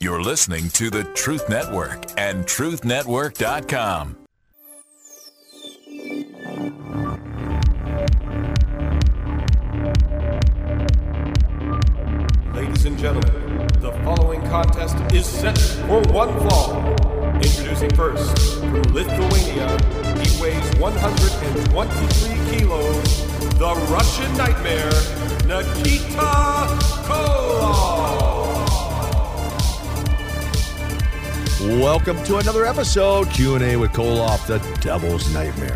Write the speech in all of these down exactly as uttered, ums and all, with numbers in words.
You're listening to the Truth Network and truth network dot com. Ladies and gentlemen, the following contest is set for one fall. Introducing first, from Lithuania, he weighs one hundred twenty-three kilos, the Russian Nightmare, Nikita Koloff. Welcome to another episode, Q and A with Koloff, the Devil's Nightmare.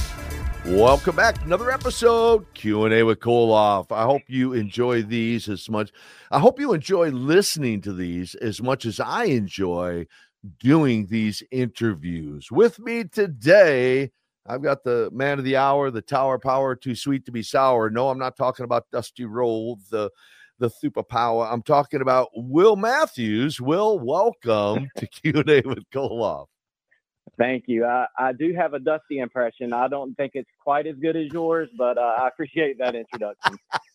Welcome back, another episode, Q and A with Koloff. I hope you enjoy these as much. I hope you enjoy listening to these as much as I enjoy doing these interviews. With me today, I've got the man of the hour, the tower power, too sweet to be sour. No, I'm not talking about Dusty Roll, the the Thupa Power. I'm talking about Will Matthews. Will, welcome to Q and A with Koloff. Thank you. I, I do have a Dusty impression. I don't think it's quite as good as yours, but uh, I appreciate that introduction.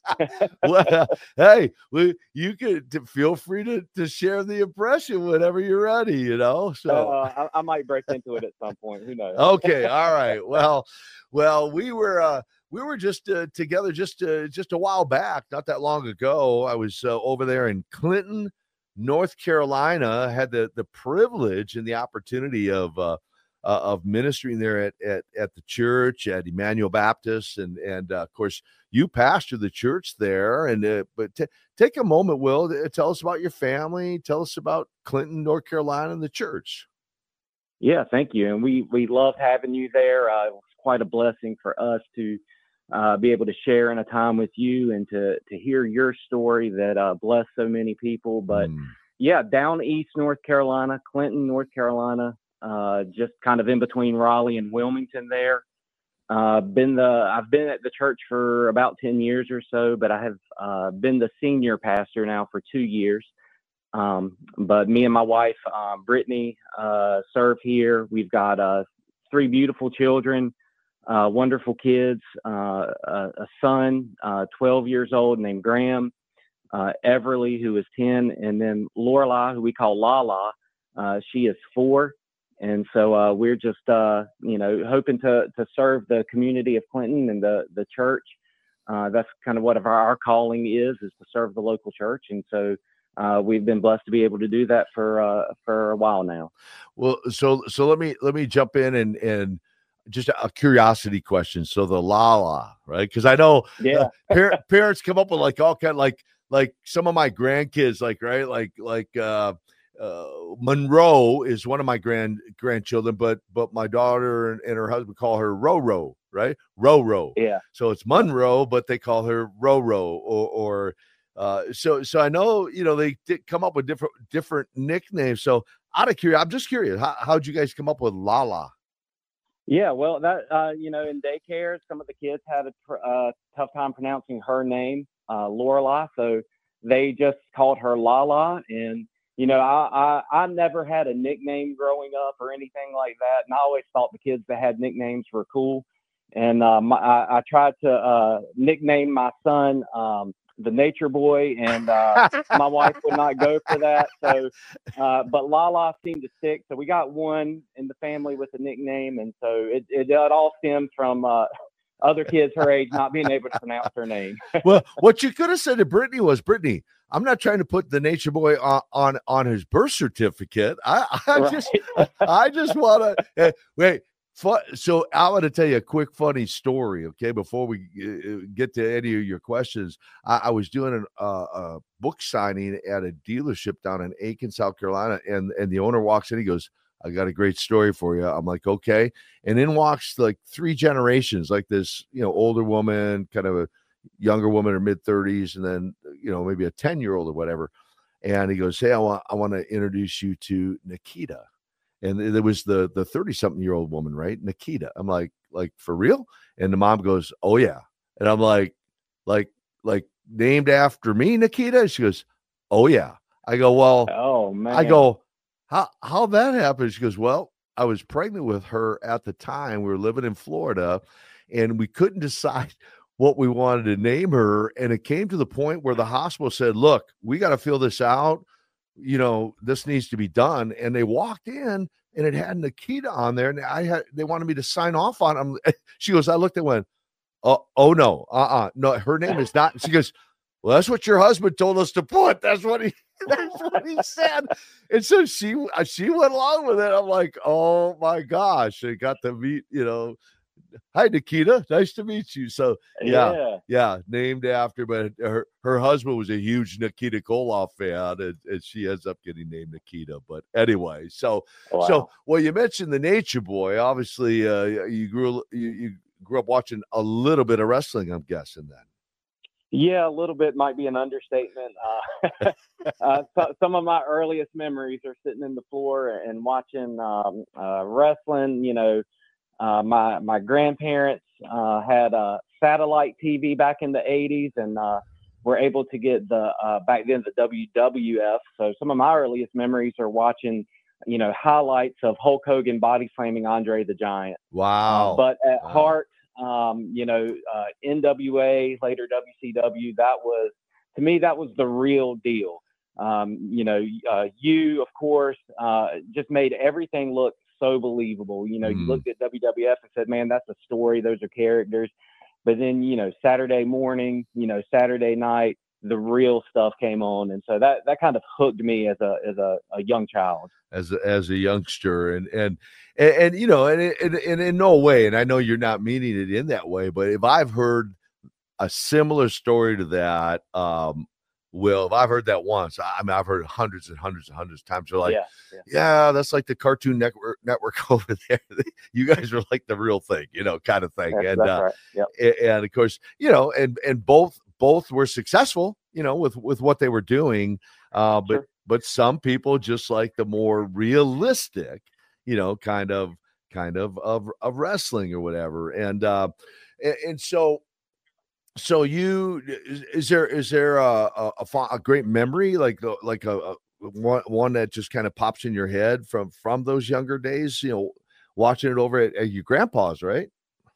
Well, hey, we, you could t- feel free to, to share the impression whenever you're ready, you know. So uh, I, I might break into it at some point. Who knows? Okay, all right. Well, well, we were uh, we were just uh, together just uh, just a while back, not that long ago. I was uh, over there in Clinton, North Carolina. Had the the privilege and the opportunity of uh, uh, of ministering there at, at at the church at Emmanuel Baptist, and and uh, of course you pastor the church there. And uh, but t- take a moment, Will, to tell us about your family. Tell us about Clinton, North Carolina, and the church. Yeah, thank you. And we we loved having you there. Uh, it was quite a blessing for us to uh, be able to share in a time with you and to to hear your story that uh, blessed so many people. But mm. yeah, down east North Carolina, Clinton, North Carolina, uh, just kind of in between Raleigh and Wilmington there. Uh, been the I've been at the church for about ten years or so, but I have uh, been the senior pastor now for two years. Um, but me and my wife, uh, Brittany, uh, serve here. We've got uh, three beautiful children, uh, wonderful kids, uh, a, a son, uh, twelve years old, named Graham, uh, Everly, who is ten, and then Lorelai, who we call Lala. Uh, she is four. And so uh, we're just, uh, you know, hoping to to serve the community of Clinton and the, the church. Uh, that's kind of what our, our calling is, is to serve the local church. And so Uh, we've been blessed to be able to do that for uh, for a while now. Well, so so let me let me jump in and and just a curiosity question. So the Lala, right? Because I know yeah. uh, par- parents come up with like all kind of like like some of my grandkids, like right, like like uh, uh, Monroe is one of my grand grandchildren, but but my daughter and, and her husband call her Roro, right? Roro. Yeah. So it's Monroe, but they call her Roro or or. Uh, so, so I know, you know, they did come up with different, different nicknames. So out of curiosity, I'm just curious, how, how'd you guys come up with Lala? Yeah, well, that, uh, you know, in daycare, some of the kids had a tr- uh, tough time pronouncing her name, uh, Lorelai. So they just called her Lala. And, you know, I, I, I never had a nickname growing up or anything like that. And I always thought the kids that had nicknames were cool. And, uh, my, I, I tried to, uh, nickname my son, um, the Nature Boy, and uh, my wife would not go for that. So, uh, but Lala seemed to stick. So we got one in the family with a nickname, and so it it, it all stems from uh, other kids her age not being able to pronounce her name. Well, what you could have said to Brittany was, Brittany, I'm not trying to put the Nature Boy on on, on his birth certificate. I, I Right. just I just want to uh, wait. So I want to tell you a quick funny story, okay, before we get to any of your questions. I, I was doing an, uh, a book signing at a dealership down in Aiken, South Carolina, and, and the owner walks in. He goes, I got a great story for you. I'm like, okay. And in walks like three generations, like this, you know, older woman, kind of a younger woman in her mid-thirties, and then, you know, maybe a ten-year-old or whatever. And he goes, hey, I want I want to introduce you to Nikita. And there was the the thirty-something-year-old woman, right? Nikita. I'm like, like, for real? And the mom goes, oh, yeah. And I'm like, like, like named after me, Nikita? She goes, oh, yeah. I go, well, oh, man. I go, how how that happened? She goes, well, I was pregnant with her at the time. We were living in Florida, and we couldn't decide what we wanted to name her. And it came to the point where the hospital said, look, we got to fill this out. you know, this needs to be done. And they walked in and it had Nikita on there. And I had, they wanted me to sign off on them. She goes, I looked and went, oh, oh no, uh-uh. No, her name is not. She goes, well, that's what your husband told us to put. That's what he, that's what he said. And so she, she went along with it. I'm like, oh my gosh. I got to meet, you know, hi, Nikita. Nice to meet you. So yeah, yeah, yeah named after, but her, her husband was a huge Nikita Koloff fan, and, and she ends up getting named Nikita. But anyway, so wow. so well, you mentioned the Nature Boy. Obviously, uh, you grew you, you grew up watching a little bit of wrestling, I'm guessing then. Yeah, a little bit might be an understatement. Uh, uh, so, some of my earliest memories are sitting in the floor and watching um, uh, wrestling. You know, uh, my my grandparents uh, had a satellite T V back in the eighties, and uh, were able to get the uh, back then the W W F. So some of my earliest memories are watching, you know, highlights of Hulk Hogan body slamming Andre the Giant. Wow! Uh, but at wow. heart. Um, you know, uh, N W A, later W C W, that was, to me, that was the real deal. Um, you know, uh, you, of course, uh, just made everything look so believable. You know, mm. you looked at W W F and said, man, that's a story. Those are characters. But then, you know, Saturday morning, you know, Saturday night, the real stuff came on. And so that, that kind of hooked me as a, as a, a young child. As a, as a youngster, and and and, and you know, and, and and in no way, and I know you're not meaning it in that way, but if I've heard a similar story to that, um, Will, if I've heard that once, I mean, I've heard it hundreds and hundreds and hundreds of times. They're like, yeah, yeah. yeah, that's like the Cartoon Network network over there. You guys are like the real thing, you know, kind of thing. That's, and that's uh, right. Yep. and, and of course, you know, and and both both were successful, you know, with with what they were doing, uh, but. Sure. But some people just like the more realistic, you know, kind of, kind of, of, of wrestling or whatever. And, uh, and, and so, so you, is, is there, is there a, a, a great memory, like, like a, a one, one that just kind of pops in your head from, from those younger days, you know, watching it over at, at your grandpa's, right?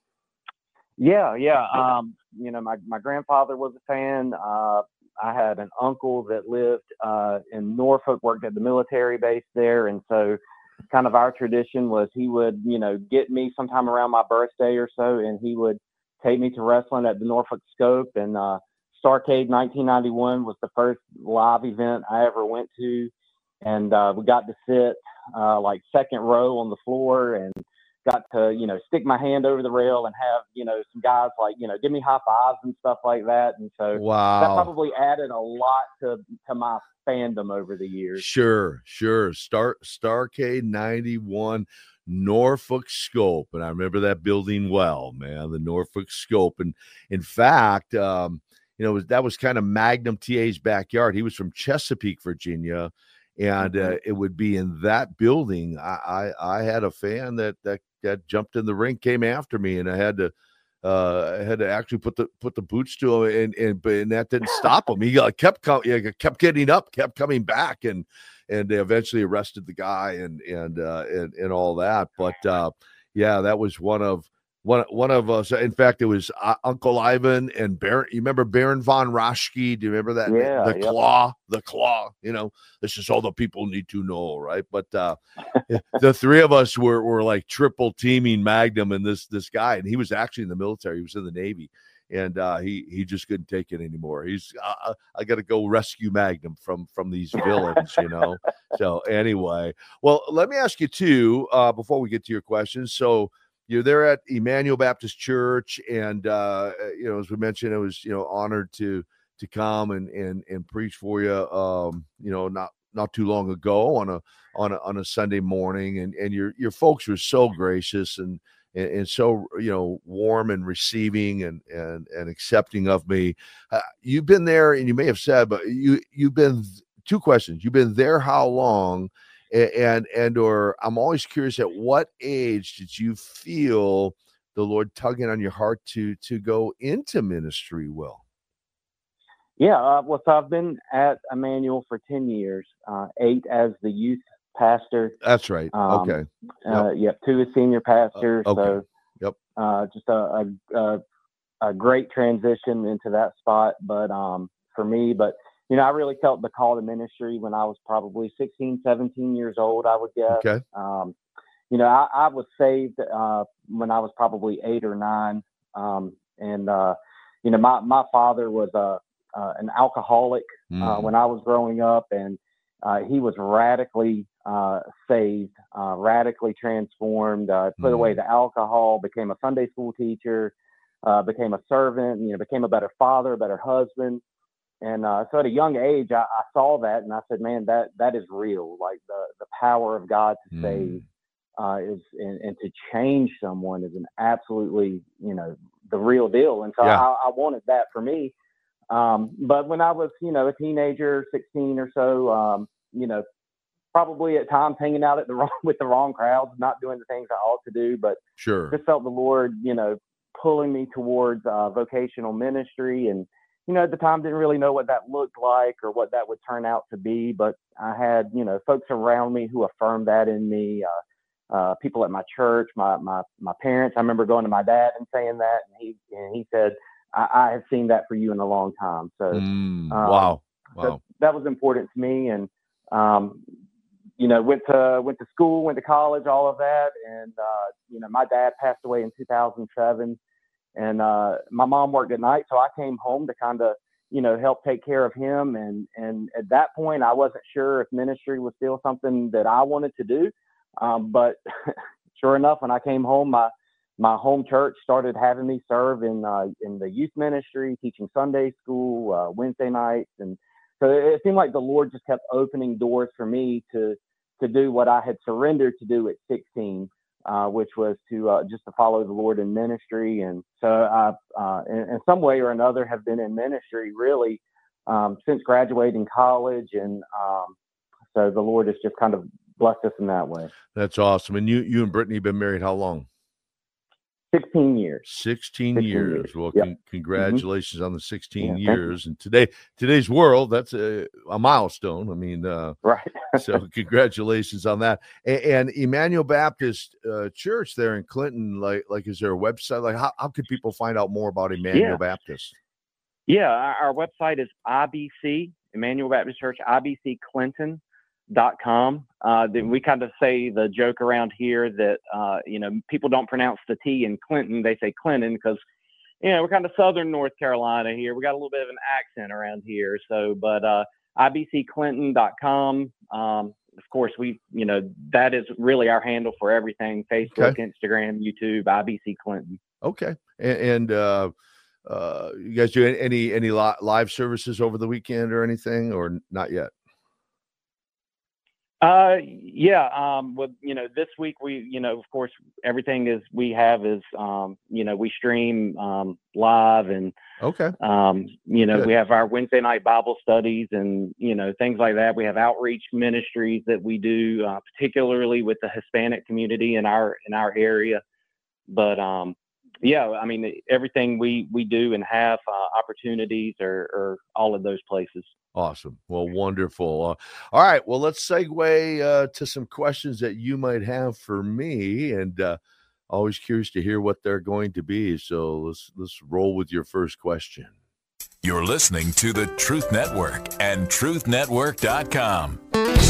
Yeah. Yeah. Um, you know, my, my grandfather was a fan. Uh, I had an uncle that lived uh, in Norfolk, worked at the military base there. And so kind of our tradition was he would, you know, get me sometime aroround my birthday or so, and he would take me to wrestling at the Norfolk Scope. And uh, Starrcade nineteen ninety-one was the first live event I ever went to. And uh, we got to sit uh, like second row on the floor and got to, you know, stick my hand over the rail and have, you know, some guys like, you know, give me high fives and stuff like that. And so wow. that probably added a lot to, to my fandom over the years. Sure, sure. Star Starrcade ninety-one, Norfolk Scope. And I remember that building well, man, the Norfolk Scope. And in fact, um, you know, that was kind of Magnum T A's backyard. He was from Chesapeake, Virginia. And uh, it would be in that building. I, I I had a fan that that that jumped in the ring, came after me, and I had to uh, I had to actually put the put the boots to him, and and but and that didn't stop him. He uh, kept com- yeah, kept getting up, kept coming back, and and they eventually arrested the guy and and uh, and and all that. But uh, yeah, that was one of. One one of us. In fact, it was uh, Uncle Ivan and Baron. You remember Baron von Raschke? Do you remember that? Yeah. The yep. Claw, the Claw. You know, this is all the people need to know, right? But uh, the three of us were were like triple teaming Magnum and this this guy, and he was actually in the military. He was in the Navy, and uh, he he just couldn't take it anymore. He's uh, I got to go rescue Magnum from from these villains, you know. So anyway, well, let me ask you too uh, before we get to your questions. So. You're there at Emmanuel Baptist Church, and uh, you know, as we mentioned, I was you know honored to to come and and and preach for you. Um, you know, not not too long ago on a on a on a Sunday morning, and and your your folks were so gracious and and, and so you know warm and receiving and and and accepting of me. Uh, you've been there, and you may have said, but you you've been two questions. You've been there how long? And, and, or I'm always curious, at what age did you feel the Lord tugging on your heart to, to go into ministry, Will? Yeah. Uh, well, so I've been at Emmanuel for ten years, uh, eight as the youth pastor. That's right. Um, okay. Uh, yep. Two as senior pastor. Uh, okay. So, yep. Uh, just a, a, a great transition into that spot. But, um, for me, but, you know, I really felt the call to ministry when I was probably sixteen, seventeen years old, I would guess. Okay. Um, you know, I, I was saved uh, when I was probably eight or nine. Um, and, uh, you know, my, my father was a, uh, an alcoholic Mm. uh, when I was growing up, and uh, he was radically uh, saved, uh, radically transformed, uh, put Mm. away the alcohol, became a Sunday school teacher, uh, became a servant, you know, became a better father, a better husband. And uh, so at a young age, I, I saw that, and I said, man, that that is real. Like the, the power of God to Mm. save uh, is and, and to change someone is an absolutely, you know, the real deal. And so Yeah. I, I wanted that for me. Um, but when I was, you know, a teenager, sixteen or so, um, you know, probably at times hanging out at the wrong, with the wrong crowds, not doing the things I ought to do, but Sure. just felt the Lord, you know, pulling me towards uh, vocational ministry. And, you know, at the time didn't really know what that looked like or what that would turn out to be. But I had, you know, folks around me who affirmed that in me, uh, uh, people at my church, my, my, my parents. I remember going to my dad and saying that, and he, and he said, I, I have seen that for you in a long time. So, Mm. um, Wow. so Wow. that was important to me. And, um, you know, went to, went to school, went to college, all of that. And, uh, you know, my dad passed away in two thousand seven, and, uh, my mom worked at night. So I came home to kind of, you know, help take care of him. And, and at that point, I wasn't sure if ministry was still something that I wanted to do. Um, but sure enough, when I came home, my, my home church started having me serve in, uh, in the youth ministry, teaching Sunday school, uh, Wednesday nights. And so it seemed like the Lord just kept opening doors for me to, to do what I had surrendered to do at sixteen, uh, which was to, uh, just to follow the Lord in ministry. And so I, uh, in, in some way or another have been in ministry really, um, since graduating college. And, um, so the Lord has just kind of blessed us in that way. That's awesome. And you, you and Brittany have been married how long? sixteen years. sixteen, sixteen years. years. Well, Yep. con- congratulations on the sixteen Yeah, thank you. years. And today, today's world, that's a, a milestone. I mean, uh, Right. so congratulations on that. And, and Emmanuel Baptist uh, Church there in Clinton, like, like, is there a website? Like, how, how could people find out more about Emmanuel Yeah. Baptist? Yeah, our, our website is I B C, Emmanuel Baptist Church, I B C Clinton dot com. Uh, then we kind of say the joke around here that, uh, you know, people don't pronounce the T in Clinton. They say Clinton because, you know, we're kind of Southern North Carolina here. We got a little bit of an accent around here. So, but uh, I B C Clinton dot com. Um, of course, we, you know, that is really our handle for everything. Facebook, Okay. Instagram, YouTube, I B C Clinton. Okay. And, and uh, uh, you guys do any, any li- live services over the weekend or anything, or not yet? Uh, yeah. Um, well, you know, this week we, you know, of course, everything is we have is, um, you know, we stream um, live, and Okay. um, you know, Good. we have our Wednesday night Bible studies and, you know, things like that. We have outreach ministries that we do, uh, particularly with the Hispanic community in our in our area. But um, yeah, I mean, everything we we do and have uh, opportunities are, are all of those places. Awesome. Well, wonderful. Uh, all right. Well, let's segue uh, to some questions that you might have for me, and uh, always curious to hear what they're going to be. So let's let's roll with your first question. You're listening to the Truth Network and truth network dot com.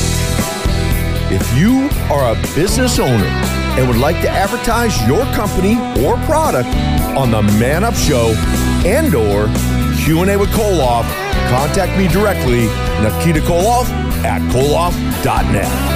If you are a business owner and would like to advertise your company or product on the Man Up Show and or Q and A with Koloff, contact me directly, Nikita Koloff at koloff dot net.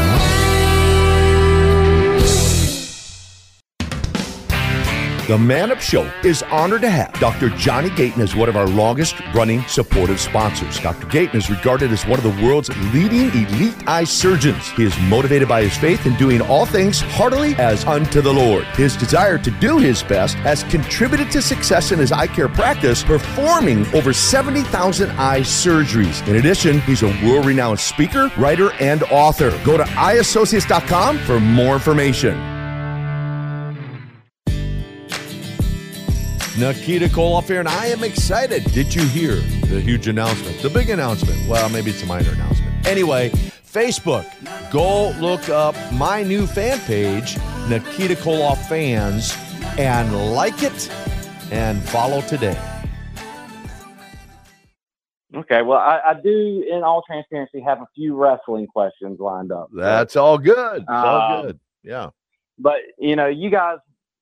The Man Up Show is honored to have Doctor Johnny Gayton as one of our longest running supportive sponsors. Doctor Gayton is regarded as one of the world's leading elite eye surgeons. He is motivated by his faith in doing all things heartily as unto the Lord. His desire to do his best has contributed to success in his eye care practice, performing over seventy thousand eye surgeries. In addition, he's a world-renowned speaker, writer, and author. Go to eye associates dot com for more information. Nikita Koloff here, and I am excited. Did you hear the huge announcement? The big announcement. Well, maybe it's a minor announcement. Anyway, Facebook. Go look up my new fan page, Nikita Koloff Fans, and like it and follow today. Okay. Well, I, I do, in all transparency, have a few wrestling questions lined up. That's all good. It's all Um, good. Yeah. But, you know, you guys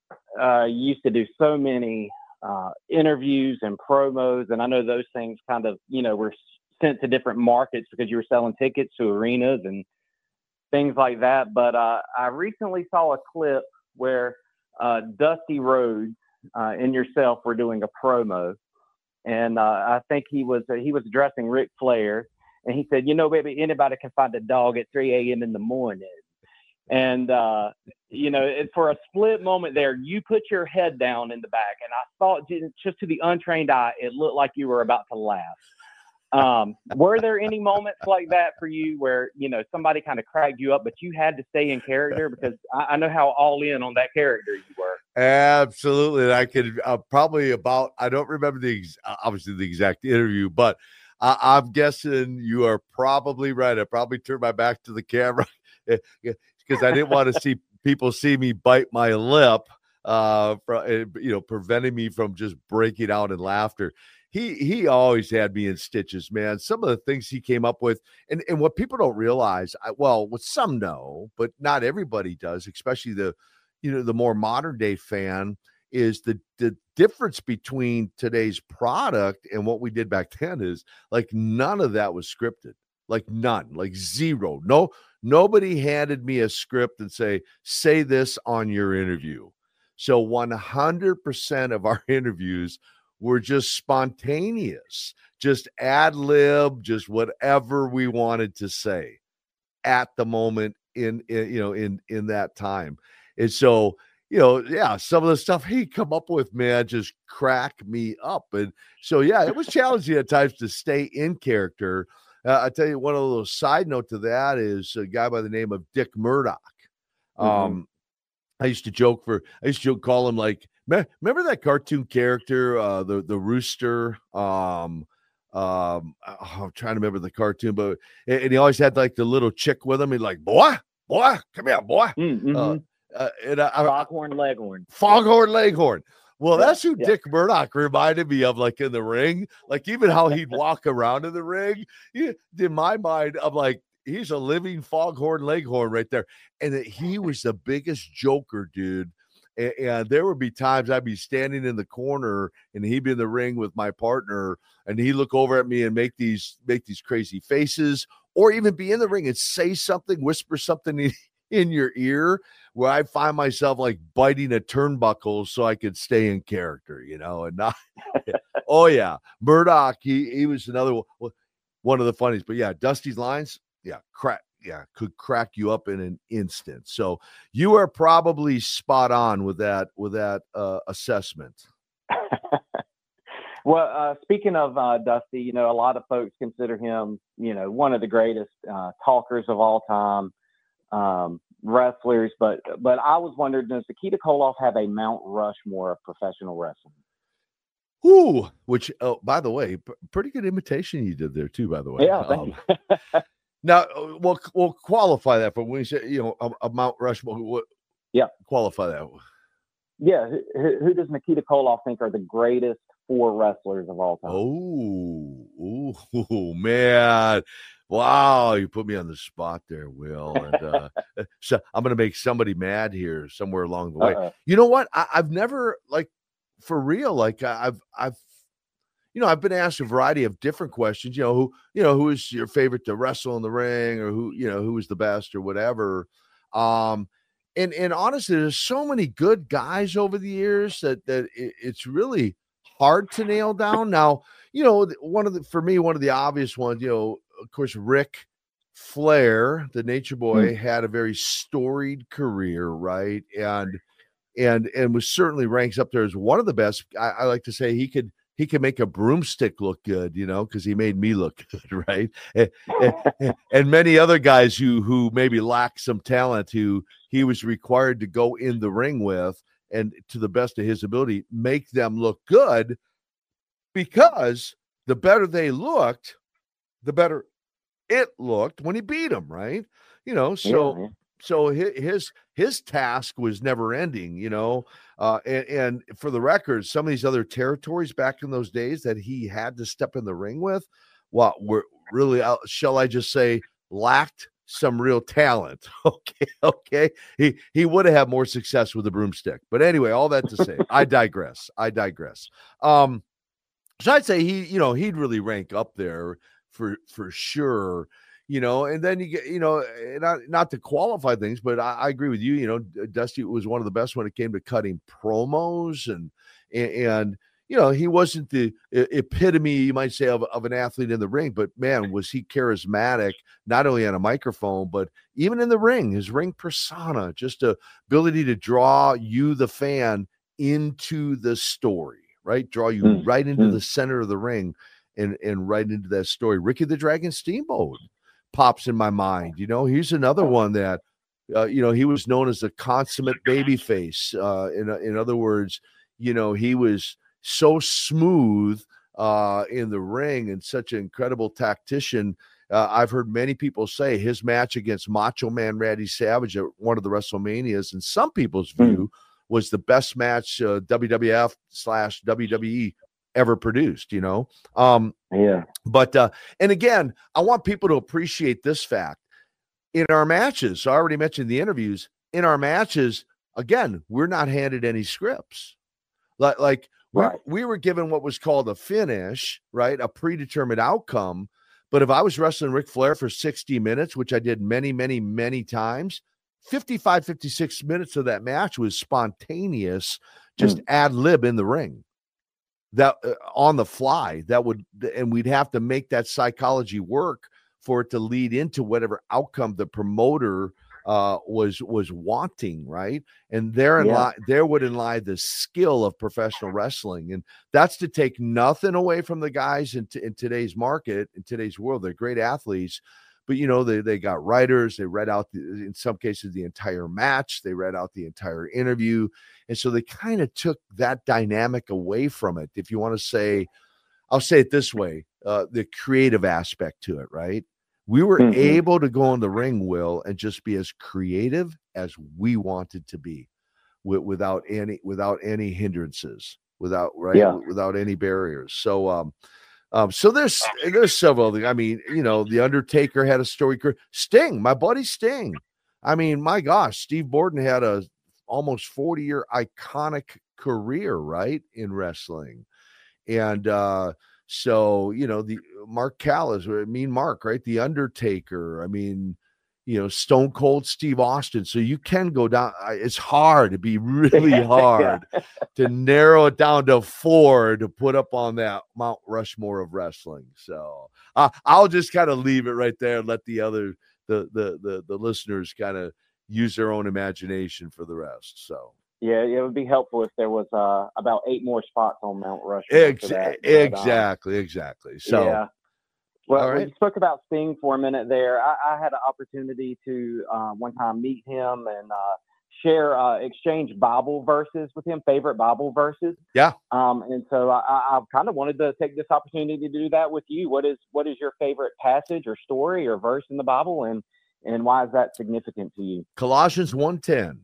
uh, used to do so many uh, interviews and promos, and I know those things kind of, you know, were sent to different markets because you were selling tickets to arenas and things like that. But uh, I recently saw a clip where uh, Dusty Rhodes uh, and yourself were doing a promo, and uh, I think he was uh, he was addressing Ric Flair, and he said, "You know, baby, anybody can find a dog at three a.m. in the morning." And, uh, you know, it, for a split moment there, you put your head down in the back, and I thought just to the untrained eye, it looked like you were about to laugh. Um, were there any moments like that for you where, you know, somebody kind of cracked you up, but you had to stay in character? Because I, I know how all in on that character you were. Absolutely. And I could uh, probably about, I don't remember the, ex- obviously the exact interview, but I, I'm guessing you are probably right. I probably turned my back to the camera because I didn't want to see people see me bite my lip, uh, from, you know, preventing me from just breaking out in laughter. He he always had me in stitches, man. Some of the things he came up with, and, and what people don't realize, I, well, what some know, but not everybody does, especially the, you know, the more modern day fan, is the the difference between today's product and what we did back then is like none of that was scripted, like none, like zero. No, nobody handed me a script and say, say this on your interview. So one hundred percent of our interviews were just spontaneous, just ad lib, just whatever we wanted to say at the moment in, in you know, in, in that time. And so, you know, yeah, some of the stuff he come up with, man, just crack me up. And so, yeah, it was challenging at times to stay in character. Uh, I tell you, one of those side note to that is a guy by the name of Dick Murdoch. Um, mm-hmm. I used to joke for, I used to call him like, remember that cartoon character, uh, the, the rooster? Um, um, oh, I'm trying to remember the cartoon, but, and he always had like the little chick with him. He'd like, boy, boy, come here, boy. Mm-hmm. Uh, uh, and I, Foghorn Leghorn. Foghorn Leghorn. Well, yeah, that's who yeah. Dick Murdoch reminded me of, like in the ring, like even how he'd walk around in the ring. He, in my mind, I'm like, he's a living Foghorn Leghorn right there. And that he was the biggest joker, dude. And, and there would be times I'd be standing in the corner and he'd be in the ring with my partner and he'd look over at me and make these, make these crazy faces, or even be in the ring and say something, whisper something in, in your ear, where I find myself like biting a turnbuckle so I could stay in character, you know, and not, oh yeah, Murdoch, he, he was another one, one of the funniest, but yeah, Dusty's lines, yeah, crack, yeah, could crack you up in an instant. So you are probably spot on with that, with that uh, assessment. Well, uh, speaking of uh, Dusty, you know, a lot of folks consider him, you know, one of the greatest uh, talkers of all time. Um, wrestlers, but but I was wondering, does Nikita Koloff have a Mount Rushmore of professional wrestling? Ooh, which, oh, by the way, p- pretty good imitation you did there too, by the way. Yeah, um, now, we'll, we'll qualify that, but when you say, you know, a, a Mount Rushmore, what, yeah, qualify that. Yeah, who, who does Nikita Koloff think are the greatest four wrestlers of all time? Oh, ooh, man. Wow, you put me on the spot there, Will. And uh, so I'm going to make somebody mad here somewhere along the way. Uh-uh. You know what? I, I've never, like, for real, like, I've, I've, you know, I've been asked a variety of different questions. You know, who, you know, who is your favorite to wrestle in the ring, or who, you know, who is the best, or whatever. Um, and and honestly, there's so many good guys over the years that that it, it's really hard to nail down. Now, you know, one of the, for me, one of the obvious ones, you know, of course, Ric Flair, the Nature Boy, mm-hmm. had a very storied career, right? And and and was certainly ranks up there as one of the best. I, I like to say he could he could make a broomstick look good, you know, because he made me look good, right? And, and, and many other guys who who maybe lack some talent, who he was required to go in the ring with, and to the best of his ability, make them look good, because the better they looked, the better it looked when he beat them, right? You know, so yeah, so his his task was never ending, you know. Uh, and, and for the record, some of these other territories back in those days that he had to step in the ring with, what we're really, uh, shall I just say, lacked some real talent. Okay, okay. He he would have had more success with a broomstick. But anyway, all that to say, I digress. I digress. Um, so I'd say he, you know, he'd really rank up there for for sure. You know, and then you get, you know, not not to qualify things, but I, I agree with you. You know, Dusty was one of the best when it came to cutting promos, and and, and you know, he wasn't the epitome, you might say, of, of an athlete in the ring, but man, was he charismatic, not only on a microphone, but even in the ring, his ring persona, just the ability to draw you, the fan, into the story, right? Draw you mm. right into mm. the center of the ring and, and right into that story. Ricky the Dragon Steamboat pops in my mind. You know, he's another one that, uh, you know, he was known as the consummate babyface. Uh, in, in other words, you know, he was so smooth uh, in the ring and such an incredible tactician. Uh, I've heard many people say his match against Macho Man Randy Savage at one of the WrestleManias, in some people's view, was the best match uh, W W F slash W W E ever produced, you know? Um, yeah. But, uh, and again, I want people to appreciate this fact. In our matches, so I already mentioned the interviews, in our matches, again, we're not handed any scripts. Like, like, Right. We, we were given what was called a finish, right? A predetermined outcome. But if I was wrestling Ric Flair for sixty minutes, which I did many, many, many times, fifty-five, fifty-six minutes of that match was spontaneous, just mm. ad lib in the ring, that uh, on the fly. That would, and we'd have to make that psychology work for it to lead into whatever outcome the promoter uh was was wanting, right? And therein yeah. lie there wouldn't lie the skill of professional wrestling. And that's to take nothing away from the guys in, t- in today's market, in today's world. They're great athletes, but you know, they they got writers, they read out the, in some cases the entire match, they read out the entire interview, and so they kind of took that dynamic away from it. If you want to say, I'll say it this way, uh the creative aspect to it, right? We were mm-hmm. able to go in the ring, Will, and just be as creative as we wanted to be, with, without any without any hindrances, without right, yeah. without any barriers. So, um, um, so there's there's several things. I mean, you know, the Undertaker had a story. Sting, my buddy Sting. I mean, my gosh, Steve Borden had a almost forty year iconic career, right, in wrestling, and uh, so, you know, the Mark Callis, Mean Mark, right? The Undertaker. I mean, you know, Stone Cold Steve Austin. So you can go down. It's hard to be really hard yeah. to narrow it down to four to put up on that Mount Rushmore of wrestling. So uh, I'll just kind of leave it right there and let the other, the, the, the, the listeners kind of use their own imagination for the rest. So. Yeah, it would be helpful if there was uh, about eight more spots on Mount Rushmore. Ex- that, but, exactly, um, exactly. So, yeah. Well, right. when you spoke about Sting for a minute there, I, I had an opportunity to uh, one time meet him and uh, share, uh, exchange Bible verses with him, favorite Bible verses. Yeah. Um, and so I, I kind of wanted to take this opportunity to do that with you. What is what is your favorite passage or story or verse in the Bible, and and why is that significant to you? Colossians one ten.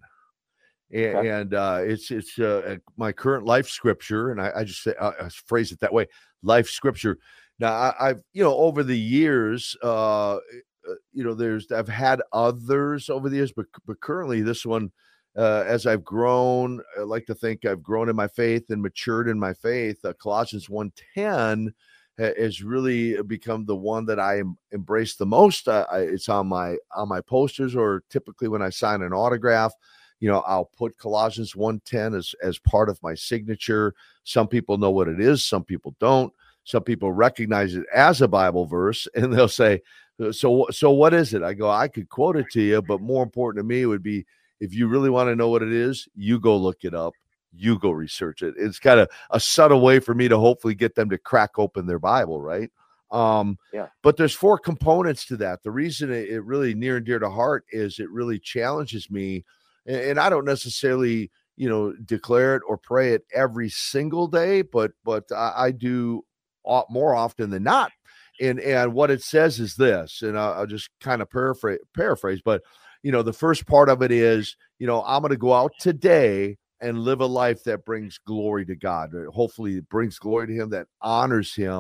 And, okay. and uh, it's it's uh, my current life scripture, and I, I just say uh, I phrase it that way, life scripture. Now I, I've you know over the years, uh, you know, there's I've had others over the years, but but currently this one, uh, as I've grown, I like to think I've grown in my faith and matured in my faith. Uh, Colossians one ten has really become the one that I embrace the most. Uh, I, it's on my on my posters, or typically when I sign an autograph. You know, I'll put Colossians one ten as, as part of my signature. Some people know what it is. Some people don't. Some people recognize it as a Bible verse, and they'll say, so, so what is it? I go, I could quote it to you, but more important to me would be, if you really want to know what it is, you go look it up. You go research it. It's kind of a subtle way for me to hopefully get them to crack open their Bible, right? Um, yeah. But there's four components to that. The reason it, it really near and dear to heart is it really challenges me. And I don't necessarily, you know, declare it or pray it every single day, but but I, I do more often than not. And and what it says is this, and I'll, I'll just kind of paraphrase, paraphrase, but, you know, the first part of it is, you know, I'm going to go out today and live a life that brings glory to God. Hopefully it brings glory to him, that honors him,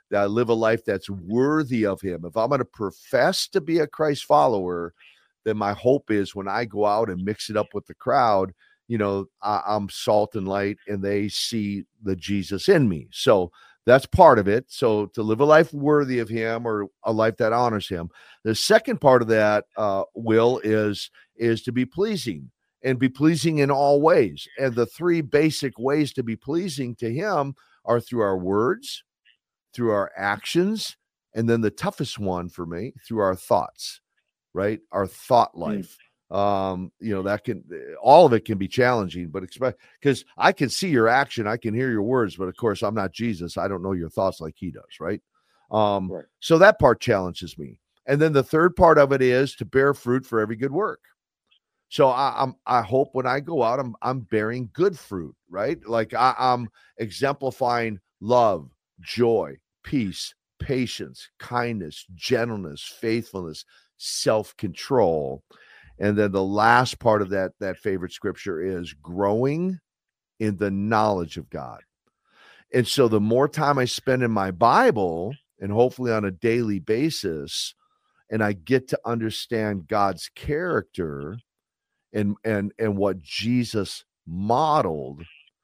that I live a life that's worthy of him. If I'm going to profess to be a Christ follower, then my hope is when I go out and mix it up with the crowd, you know, I, I'm salt and light and they see the Jesus in me. So that's part of it. So to live a life worthy of him, or a life that honors him. The second part of that, uh, Will, is, is to be pleasing, and be pleasing in all ways. And the three basic ways to be pleasing to him are through our words, through our actions, and then the toughest one for me, through our thoughts, right? Our thought life. Mm. Um, you know, that can, all of it can be challenging, but expect, because I can see your action, I can hear your words, but of course I'm not Jesus. I don't know your thoughts like he does, right? Um, right. So that part challenges me. And then the third part of it is to bear fruit for every good work. So I, I'm, I hope when I go out, I'm, I'm bearing good fruit, right? Like I, I'm exemplifying love, joy, peace, patience, kindness, gentleness, faithfulness, self-control. And then the last part of that, that favorite scripture is growing in the knowledge of God. And so the more time I spend in my Bible, and hopefully on a daily basis, and I get to understand God's character and, and, and what Jesus modeled,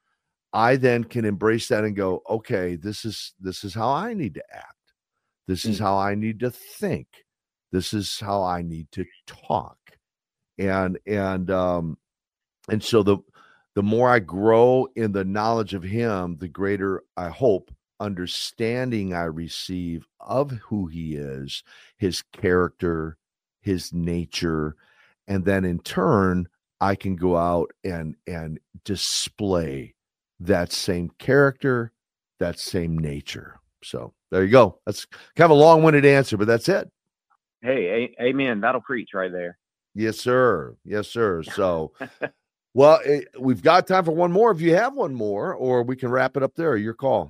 I then can embrace that and go, okay, this is, this is how I need to act. This is how I need to think. This is how I need to talk. And, and, um, and so the, the more I grow in the knowledge of him, the greater, I hope, understanding I receive of who he is, his character, his nature. And then in turn, I can go out and, and display that same character, that same nature. So there you go. That's kind of a long-winded answer, but that's it. Hey, a- amen. That'll preach right there. Yes, sir. Yes, sir. So, well, it, we've got time for one more. If you have one more, or we can wrap it up there. Your call.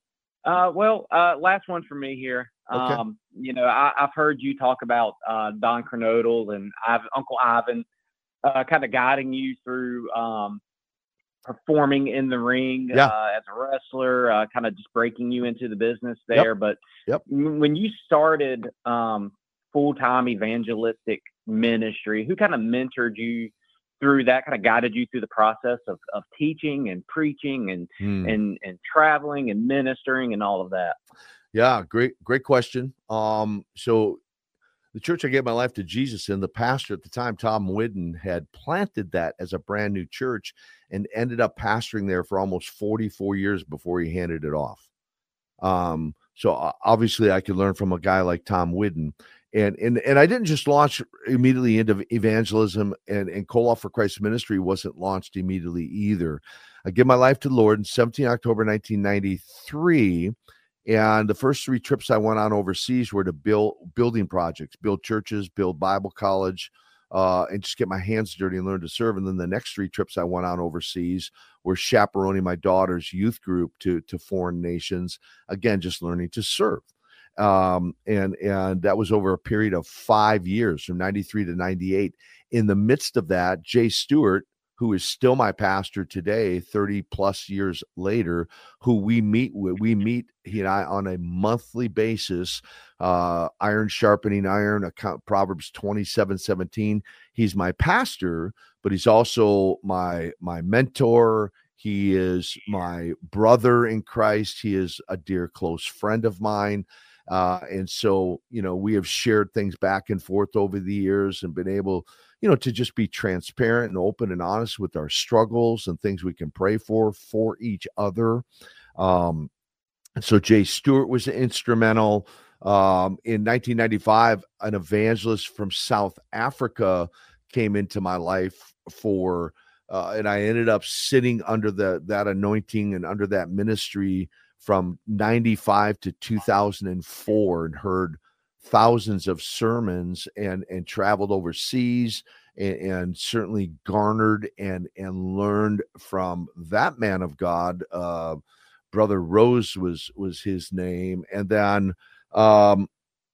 Uh, well, uh, last one for me here. Okay. Um, you know, I, I've heard you talk about uh, Don Kernodle and Ivan, Uncle Ivan uh, kind of guiding you through um, performing in the ring yeah. uh, as a wrestler, uh, kind of just breaking you into the business there. Yep. But yep. when you started um, full-time evangelistic ministry, who kind of mentored you through that, kind of guided you through the process of, of teaching and preaching and, hmm. and, and traveling and ministering and all of that? Yeah. Great, great question. Um, so the church I gave my life to Jesus in, the pastor at the time, Tom Whidden, had planted that as a brand new church and ended up pastoring there for almost forty-four years before he handed it off. Um, so uh, obviously I could learn from a guy like Tom Whidden. And, and, and I didn't just launch immediately into evangelism, and, and Koloff for Christ ministry wasn't launched immediately either. I gave my life to the Lord in seventeenth of October, nineteen ninety-three. And the first three trips I went on overseas were to build building projects, build churches, build Bible college, uh, and just get my hands dirty and learn to serve. And then the next three trips I went on overseas were chaperoning my daughter's youth group to, to foreign nations. Again, just learning to serve. Um, and, and that was over a period of five years from ninety-three to ninety-eight. In the midst of that, Jay Stewart, who is still my pastor today, thirty plus years later, who we meet with, we meet he and I on a monthly basis, uh, iron sharpening iron, account Proverbs twenty-seven seventeen. He's my pastor, but he's also my, my mentor. He is my brother in Christ. He is a dear, close friend of mine. Uh, and so, you know, we have shared things back and forth over the years and been able, you know, to just be transparent and open and honest with our struggles and things we can pray for, for each other. Um, and so Jay Stewart was instrumental. Um, in nineteen ninety-five, an evangelist from South Africa came into my life for, uh, and I ended up sitting under the, that anointing and under that ministry from ninety-five to two thousand four, and heard thousands of sermons and, and traveled overseas and, and certainly garnered and, and learned from that man of God. Uh, Brother Rose was, was his name. And then um,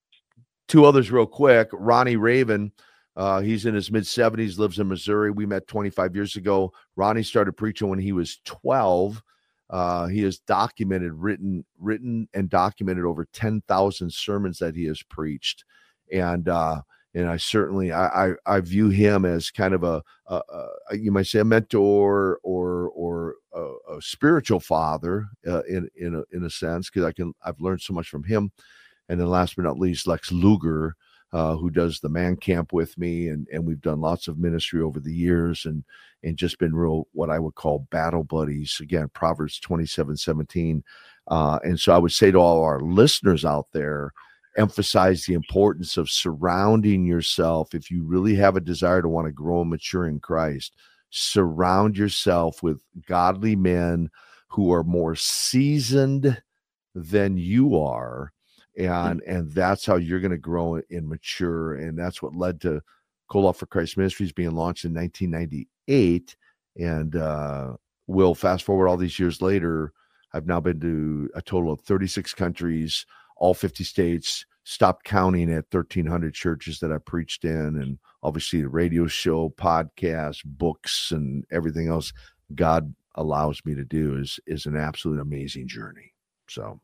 two others real quick. Ronnie Raven, uh, he's in his mid seventies, lives in Missouri. We met twenty-five years ago. Ronnie started preaching when he was twelve. Uh, he has documented, written, written and documented over ten thousand sermons that he has preached. And, uh, and I certainly, I, I, I view him as kind of a, a, a you might say a mentor or, or a, a spiritual father uh, in, in a, in a sense, because I can, I've learned so much from him. And then last but not least, Lex Luger, uh, who does the man camp with me. And, and we've done lots of ministry over the years and, and just been real, what I would call battle buddies. Again, Proverbs twenty-seven seventeen. Uh, and so I would say to all our listeners out there, emphasize the importance of surrounding yourself. If you really have a desire to want to grow and mature in Christ, surround yourself with godly men who are more seasoned than you are. And, and that's how you're going to grow and mature. And that's what led to Koloff for Christ Ministries being launched in nineteen ninety-eight. And uh, Will, fast forward all these years later, I've now been to a total of thirty-six countries, all fifty states, stopped counting at thirteen hundred churches that I preached in, and obviously the radio show, podcast, books, and everything else God allows me to do is, is an absolute amazing journey. So.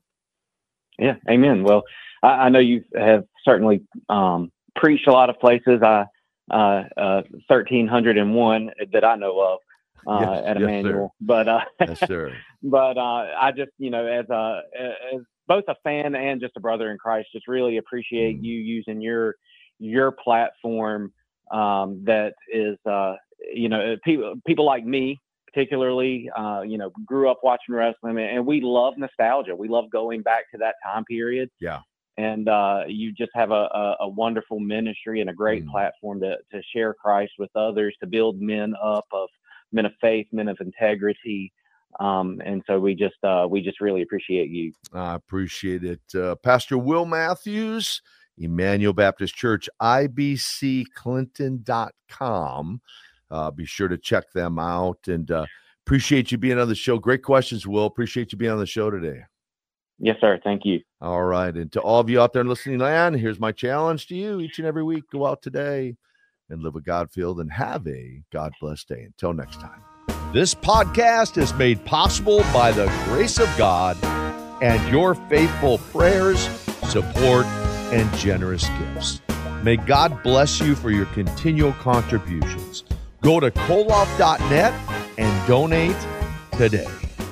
Yeah. Amen. Well, I, I know you have certainly um, preached a lot of places. I, uh, uh, thirteen oh one that I know of. Uh, yes, at yes, Emmanuel, sir. but uh, yes, sir. but uh, I just, you know, as a as both a fan and just a brother in Christ, just really appreciate mm. you using your your platform. Um, that is, uh, you know, people people like me, particularly, uh, you know, grew up watching wrestling, and we love nostalgia. We love going back to that time period. Yeah. And uh, you just have a, a, a wonderful ministry and a great mm. platform to to share Christ with others, to build men up of. men of faith, men of integrity. Um, and so we just, uh, we just really appreciate you. I appreciate it. Uh, Pastor Will Matthews, Emmanuel Baptist Church, I B C Clinton dot com. Uh, be sure to check them out, and uh, appreciate you being on the show. Great questions, Will. Appreciate you being on the show today. Yes, sir. Thank you. All right. And to all of you out there in listening land, here's my challenge to you each and every week. Go out today and live a God-filled and have a God-blessed day. Until next time. This podcast is made possible by the grace of God and your faithful prayers, support, and generous gifts. May God bless you for your continual contributions. Go to koloff dot net and donate today.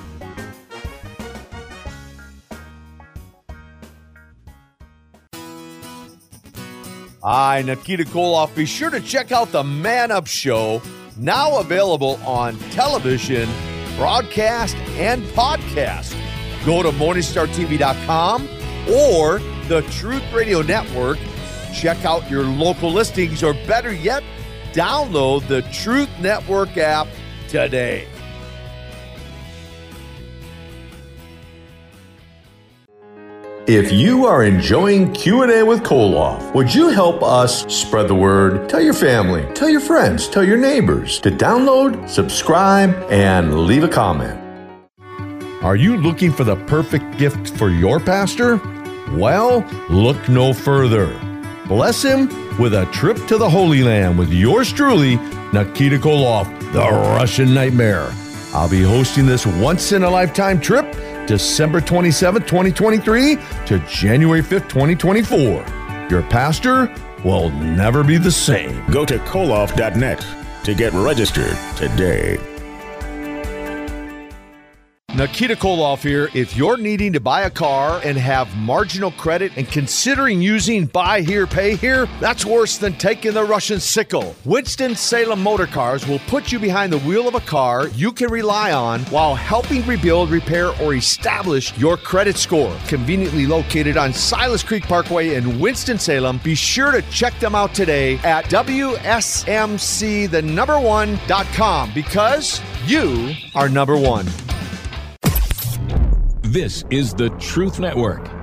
Hi, Nikita Koloff. Be sure to check out the Man Up Show, now available on television, broadcast, and podcast. Go to morning star t v dot com or the Truth Radio Network. Check out your local listings, or better yet, download the Truth Network app today. If you are enjoying Q and A with Koloff, would you help us spread the word? Tell your family, tell your friends, tell your neighbors to download, subscribe, and leave a comment. Are you looking for the perfect gift for your pastor? Well, look no further. Bless him with a trip to the Holy Land with yours truly, Nikita Koloff, the Russian Nightmare. I'll be hosting this once-in-a-lifetime trip December twenty-seventh, twenty twenty-three to January fifth, twenty twenty-four. Your pastor will never be the same. Go to koloff dot net to get registered today. Nikita Koloff here. If you're needing to buy a car and have marginal credit and considering using buy here, pay here, that's worse than taking the Russian sickle. Winston-Salem Motor Cars will put you behind the wheel of a car you can rely on while helping rebuild, repair, or establish your credit score. Conveniently located on Silas Creek Parkway in Winston-Salem, be sure to check them out today at W S M C the number one dot com, because you are number one. This is the Truth Network.